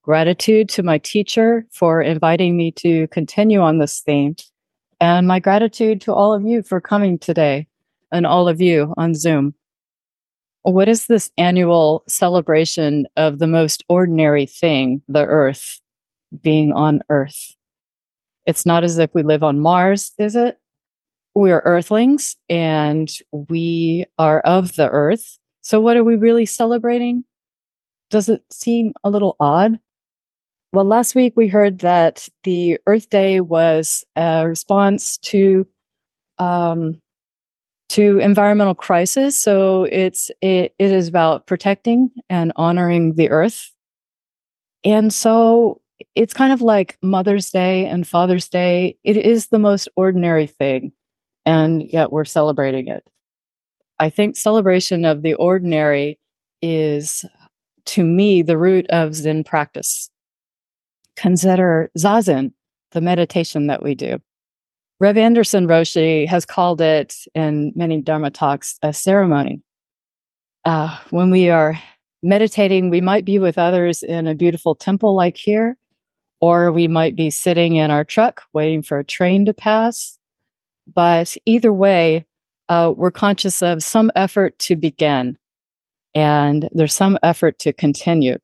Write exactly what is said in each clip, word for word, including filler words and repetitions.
gratitude to my teacher for inviting me to continue on this theme, and my gratitude to all of you for coming today and all of you on Zoom. What is this annual celebration of the most ordinary thing, the Earth, being on Earth? It's not as if we live on Mars, is it? We are Earthlings and we are of the Earth. So, what are we really celebrating? Does it seem a little odd? Well, last week we heard that the Earth Day was a response to um, to environmental crisis. So it's it, it is about protecting and honoring the Earth. And so it's kind of like Mother's Day and Father's Day. It is the most ordinary thing, and yet we're celebrating it. I think celebration of the ordinary is, to me, the root of Zen practice. Consider Zazen, the meditation that we do. Rev Anderson Roshi has called it, in many Dharma talks, a ceremony. Uh, when we are meditating, we might be with others in a beautiful temple like here, or we might be sitting in our truck waiting for a train to pass. But either way, uh, we're conscious of some effort to begin, and there's some effort to continue.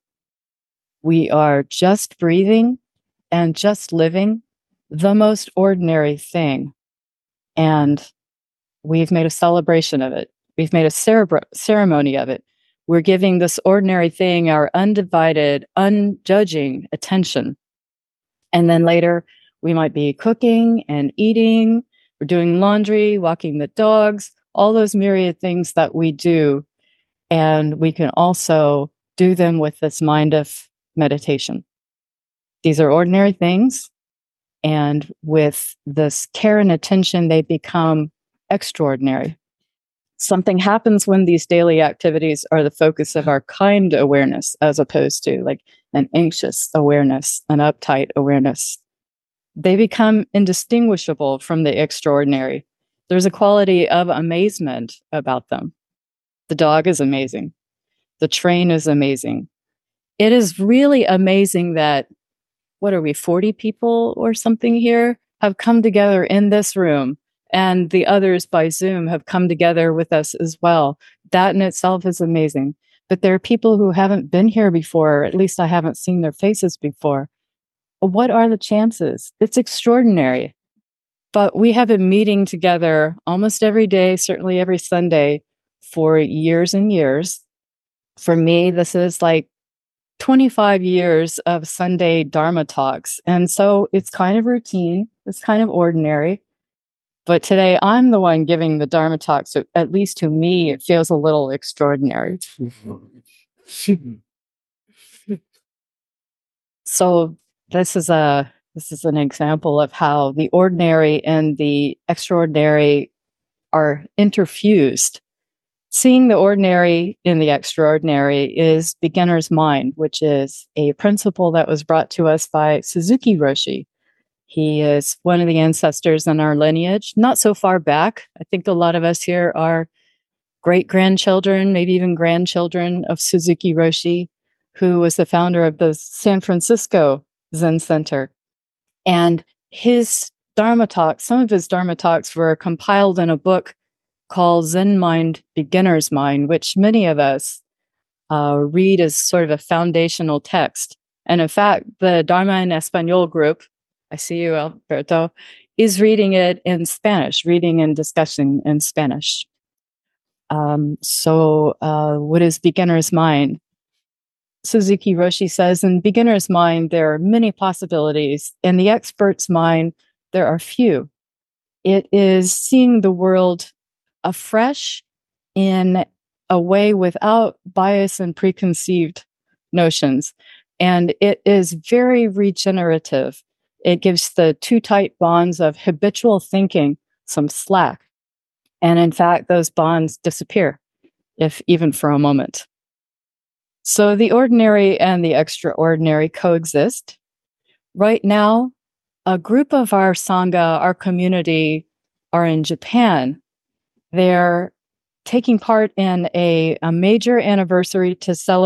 We are just breathing and just living the most ordinary thing. And we've made a celebration of it. We've made a cerebra- ceremony of it. We're giving this ordinary thing our undivided, unjudging attention. And then later, we might be cooking and eating, we're doing laundry, walking the dogs, all those myriad things that we do. And we can also do them with this mind of meditation. These are ordinary things. And with this care and attention, they become extraordinary. Something happens when these daily activities are the focus of our kind awareness, as opposed to like an anxious awareness, an uptight awareness. They become indistinguishable from the extraordinary. There's a quality of amazement about them. The dog is amazing. The train is amazing. It is really amazing that, what are we, forty people or something here have come together in this room, and the others by Zoom have come together with us as well. That in itself is amazing. But there are people who haven't been here before, or at least I haven't seen their faces before. What are the chances? It's extraordinary. But we have been meeting together almost every day, certainly every Sunday, for years and years. For me, this is like twenty-five years of Sunday Dharma talks. And so it's kind of routine. It's kind of ordinary. But today I'm the one giving the Dharma talk. So at least to me, it feels a little extraordinary. So this is a this is an example of how the ordinary and the extraordinary are interfused. Seeing the ordinary in the extraordinary is beginner's mind, which is a principle that was brought to us by Suzuki Roshi. He is one of the ancestors in our lineage, not so far back. I think a lot of us here are great-grandchildren, maybe even grandchildren of Suzuki Roshi, who was the founder of the San Francisco Zen Center. And his Dharma talks, some of his Dharma talks were compiled in a book called Zen Mind, Beginner's Mind, which many of us uh, read as sort of a foundational text. And in fact, the Dharma in Espanol group, I see you, Alberto, is reading it in Spanish, reading and discussing in Spanish. Um, so uh, what is beginner's mind? Suzuki Roshi says, in beginner's mind, there are many possibilities. In the expert's mind, there are few. It is seeing the world afresh in a way without bias and preconceived notions. And it is very regenerative. It gives the too tight bonds of habitual thinking some slack. And in fact, those bonds disappear, if even for a moment. So the ordinary and the extraordinary coexist. Right now, a group of our Sangha, our community, are in Japan. They're taking part in a, a major anniversary to celebrate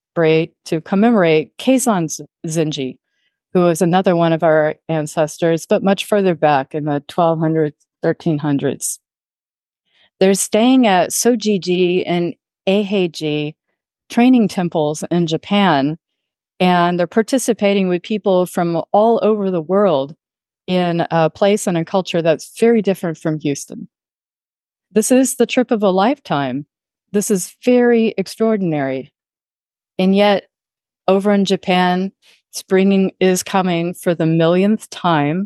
celebrate, to commemorate Keizan Zenji, who was another one of our ancestors, but much further back in the twelve hundreds, thirteen hundreds. They're staying at Sojiji and Eiheiji training temples in Japan, and they're participating with people from all over the world in a place and a culture that's very different from Houston. This is the trip of a lifetime. This is very extraordinary. And yet, over in Japan, spring is coming for the millionth time.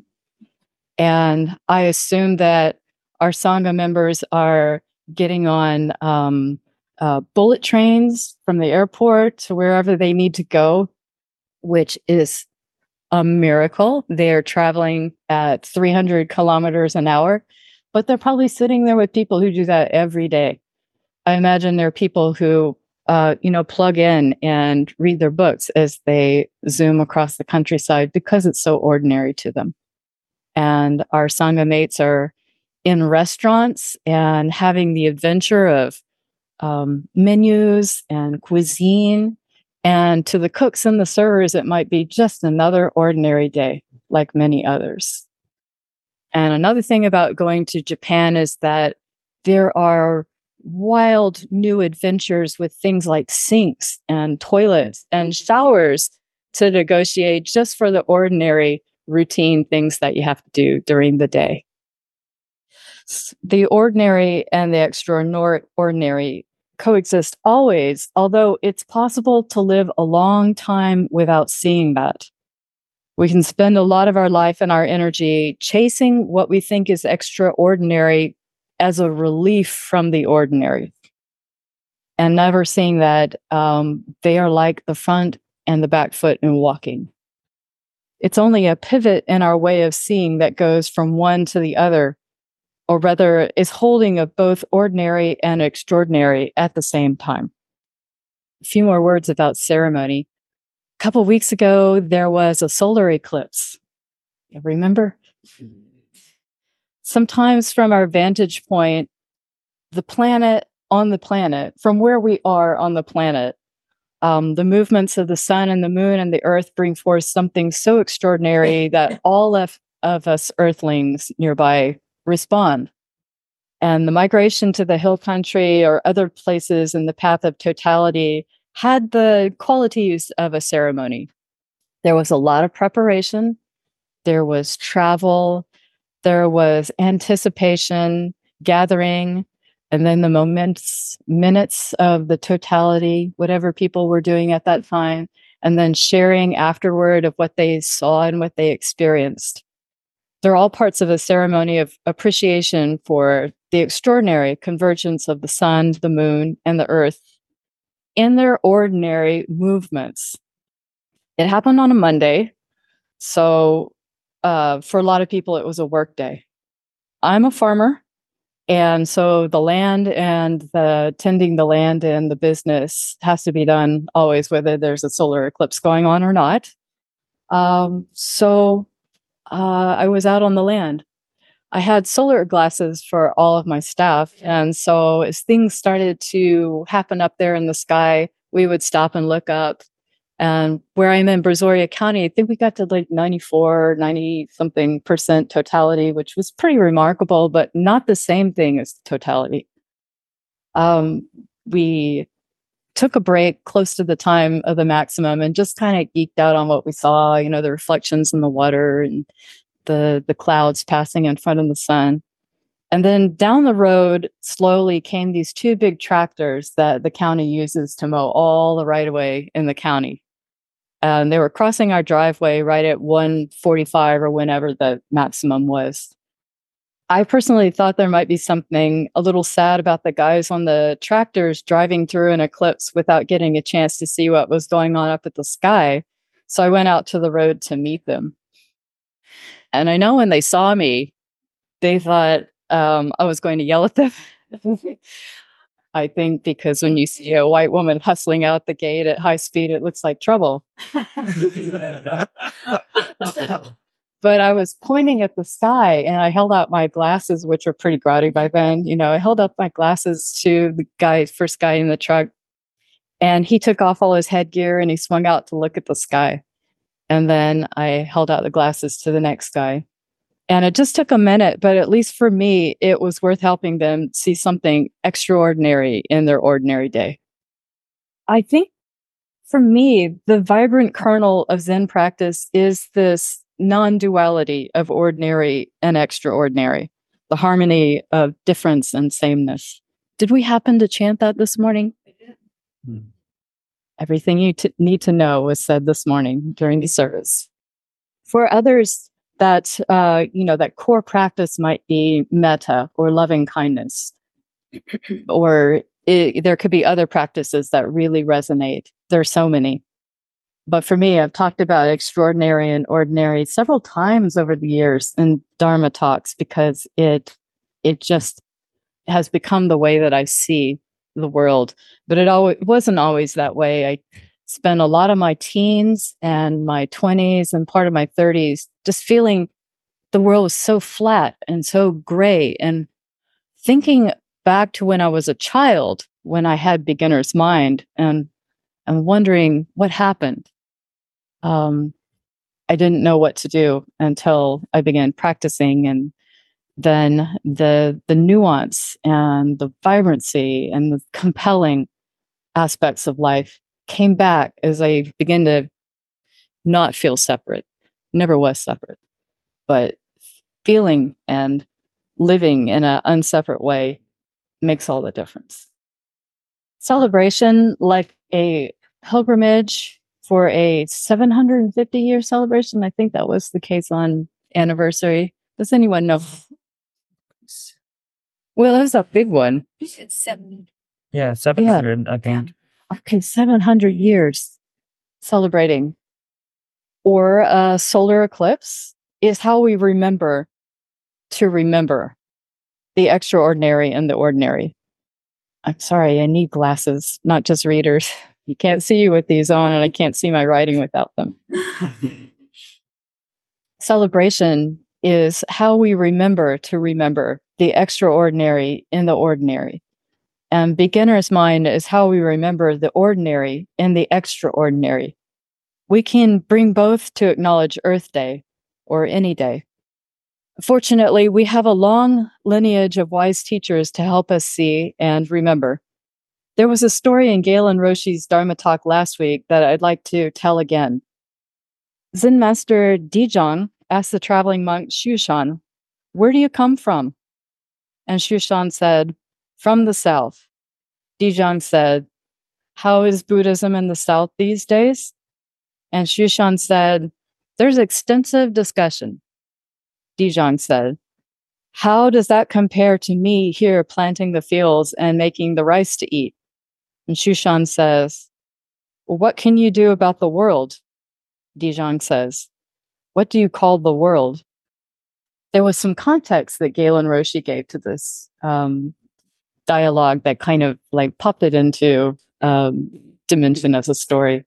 And I assume that our Sangha members are getting on um, uh, bullet trains from the airport to wherever they need to go, which is a miracle. They're traveling at three hundred kilometers an hour, but they're probably sitting there with people who do that every day. I imagine there are people who, uh, you know, plug in and read their books as they zoom across the countryside because it's so ordinary to them. And our Sangha mates are in restaurants and having the adventure of um, menus and cuisine. And to the cooks and the servers, it might be just another ordinary day, like many others. And another thing about going to Japan is that there are wild new adventures with things like sinks and toilets and showers to negotiate just for the ordinary routine things that you have to do during the day. The ordinary and the extraordinary coexist always, although it's possible to live a long time without seeing that. We can spend a lot of our life and our energy chasing what we think is extraordinary as a relief from the ordinary, and never seeing that um, they are like the front and the back foot in walking. It's only a pivot in our way of seeing that goes from one to the other, or rather is holding of both ordinary and extraordinary at the same time. A few more words about ceremony. A couple of weeks ago, there was a solar eclipse. You remember? Sometimes from our vantage point, the planet on the planet, from where we are on the planet, um, the movements of the sun and the moon and the earth bring forth something so extraordinary that all of, of us earthlings nearby respond. And the migration to the hill country or other places in the path of totality had the qualities of a ceremony. There was a lot of preparation. There was travel. There was anticipation, gathering, and then the moments, minutes of the totality, whatever people were doing at that time, and then sharing afterward of what they saw and what they experienced. They're all parts of a ceremony of appreciation for the extraordinary convergence of the sun, the moon, and the earth in their ordinary movements. It happened on a Monday, so uh, for a lot of people, it was a work day. I'm a farmer, and so the land and the tending the land and the business has to be done always, whether there's a solar eclipse going on or not. Um, so uh, I was out on the land. I had solar glasses for all of my staff, and so as things started to happen up there in the sky, we would stop and look up. And where I'm in Brazoria County, I think we got to like ninety-four, ninety something percent totality, which was pretty remarkable, but not the same thing as totality. Um, we took a break close to the time of the maximum and just kind of geeked out on what we saw, you know, the reflections in the water and the, the clouds passing in front of the sun. And then down the road, slowly came these two big tractors that the county uses to mow all the right of way in the county. And they were crossing our driveway right at one forty-five or whenever the maximum was. I personally thought there might be something a little sad about the guys on the tractors driving through an eclipse without getting a chance to see what was going on up at the sky. So I went out to the road to meet them. And I know when they saw me, they thought um, I was going to yell at them. I think because when you see a white woman hustling out the gate at high speed, it looks like trouble. But I was pointing at the sky and I held out my glasses, which were pretty groggy by then. You know, I held up my glasses to the guy, first guy in the truck. And he took off all his headgear and he swung out to look at the sky. And then I held out the glasses to the next guy. And it just took a minute, but at least for me, it was worth helping them see something extraordinary in their ordinary day. I think for me, the vibrant kernel of Zen practice is this non-duality of ordinary and extraordinary, the harmony of difference and sameness. Did we happen to chant that this morning? Hmm. Everything you t- need to know was said this morning during the service. For others, that uh, you know, that core practice might be metta or loving kindness, or it, there could be other practices that really resonate. There are so many. But for me, I've talked about extraordinary and ordinary several times over the years in Dharma talks because it it just has become the way that I see the world. But it always it wasn't always that way. I spent a lot of my teens and my twenties and part of my thirties just feeling the world was so flat and so gray, and thinking back to when I was a child, when I had beginner's mind, and and wondering what happened. Um, I didn't know what to do until I began practicing, and then the the nuance and the vibrancy and the compelling aspects of life came back as I began to not feel separate. Never was separate, but feeling and living in an unseparate way makes all the difference. Celebration, like a pilgrimage for a seven hundred fifty year celebration. I think that was the case on anniversary. Does anyone know? Well, it was a big one. It's seven. Yeah, seven hundred, yeah. I think. Okay, seven hundred years celebrating. Or a solar eclipse is how we remember to remember the extraordinary and the ordinary. I'm sorry, I need glasses, not just readers. You can't see you with these on, and I can't see my writing without them. Celebration is how we remember to remember the extraordinary in the ordinary. And beginner's mind is how we remember the ordinary in the extraordinary. We can bring both to acknowledge Earth Day or any day. Fortunately, we have a long lineage of wise teachers to help us see and remember. There was a story in Galen Roshi's Dharma talk last week that I'd like to tell again. Zen Master Dijong asked the traveling monk Shushan, "Where do you come from?" And Shushan said, "From the south." Dijong said, "How is Buddhism in the south these days?" And Shushan said, "There's extensive discussion." Dijong said, "How does that compare to me here planting the fields and making the rice to eat?" And Shushan says, "Well, what can you do about the world?" Dijong says, "What do you call the world?" There was some context that Galen Roshi gave to this um, dialogue that kind of like popped it into um, dimension as a story.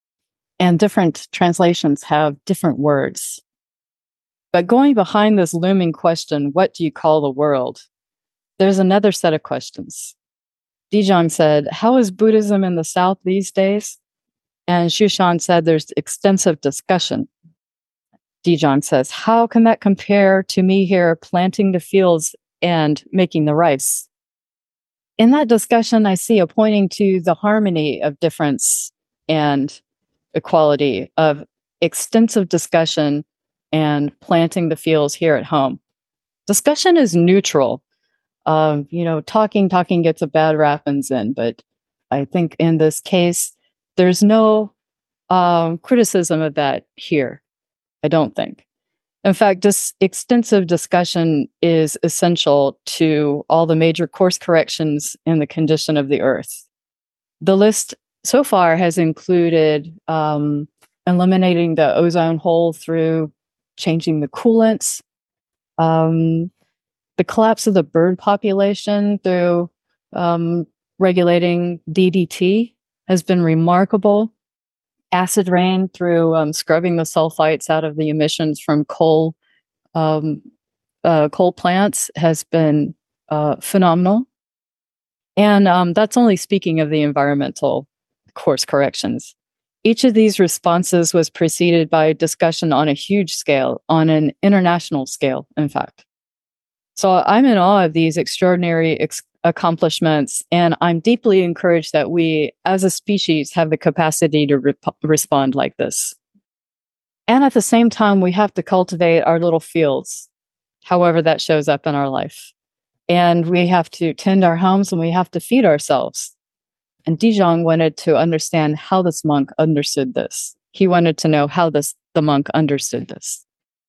And different translations have different words. But going behind this looming question, what do you call the world? There's another set of questions. Dijong said, "How is Buddhism in the South these days?" And Shushan said, "There's extensive discussion." Dijong says, "How can that compare to me here planting the fields and making the rice?" In that discussion, I see a pointing to the harmony of difference and equality, of extensive discussion and planting the fields here at home. Discussion is neutral. Um, you know, talking, talking gets a bad rap in Zen, but I think in this case, there's no um, criticism of that here. I don't think. In fact, this extensive discussion is essential to all the major course corrections in the condition of the earth. The list so far has included um, eliminating the ozone hole through changing the coolants, um, the collapse of the bird population through um, regulating D D T has been remarkable. Acid rain through um, scrubbing the sulfites out of the emissions from coal um, uh, coal plants has been uh, phenomenal. And um, that's only speaking of the environmental course corrections. Each of these responses was preceded by discussion on a huge scale, on an international scale, in fact. So I'm in awe of these extraordinary ex- accomplishments, and I'm deeply encouraged that we, as a species, have the capacity to re- respond like this. And at the same time, we have to cultivate our little fields, however that shows up in our life. And we have to tend our homes and we have to feed ourselves. And Dijong wanted to understand how this monk understood this. He wanted to know how this the monk understood this.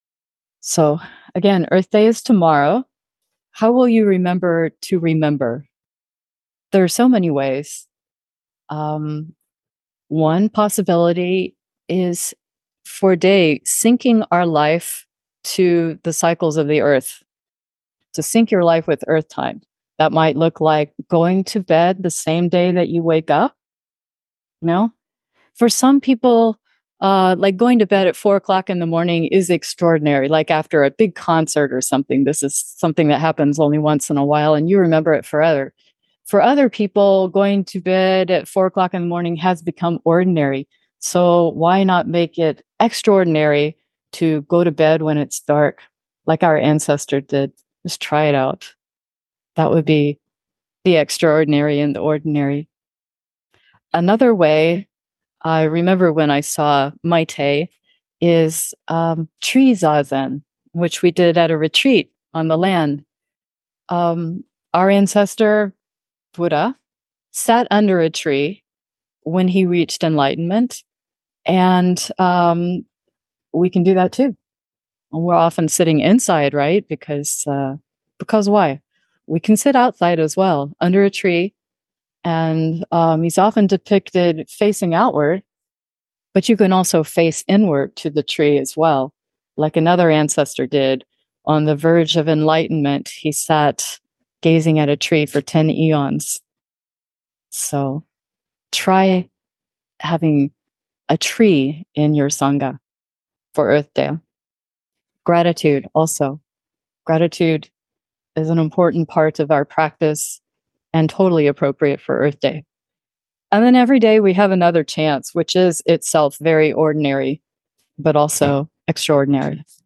So again, Earth Day is tomorrow. How will you remember to remember? There are so many ways. Um, one possibility is for a day, syncing our life to the cycles of the earth, to sync your life with earth time. That might look like going to bed the same day that you wake up. You know, for some people, uh, like going to bed at four o'clock in the morning is extraordinary. Like after a big concert or something, this is something that happens only once in a while and you remember it forever. For other people, going to bed at four o'clock in the morning has become ordinary. So why not make it extraordinary to go to bed when it's dark, like our ancestor did? Just try it out. That would be the extraordinary and the ordinary. Another way I remember when I saw Maite is um, tree zazen, which we did at a retreat on the land. Um, our ancestor, Buddha, sat under a tree when he reached enlightenment. And um, we can do that too. We're often sitting inside, right? Because, uh, because why? We can sit outside as well, under a tree. And um, he's often depicted facing outward, but you can also face inward to the tree as well. Like another ancestor did on the verge of enlightenment, he sat gazing at a tree for ten eons. So try having a tree in your Sangha for Earth Day. Gratitude also. Gratitude is an important part of our practice and totally appropriate for Earth Day. And then every day we have another chance, which is itself very ordinary, but also extraordinary.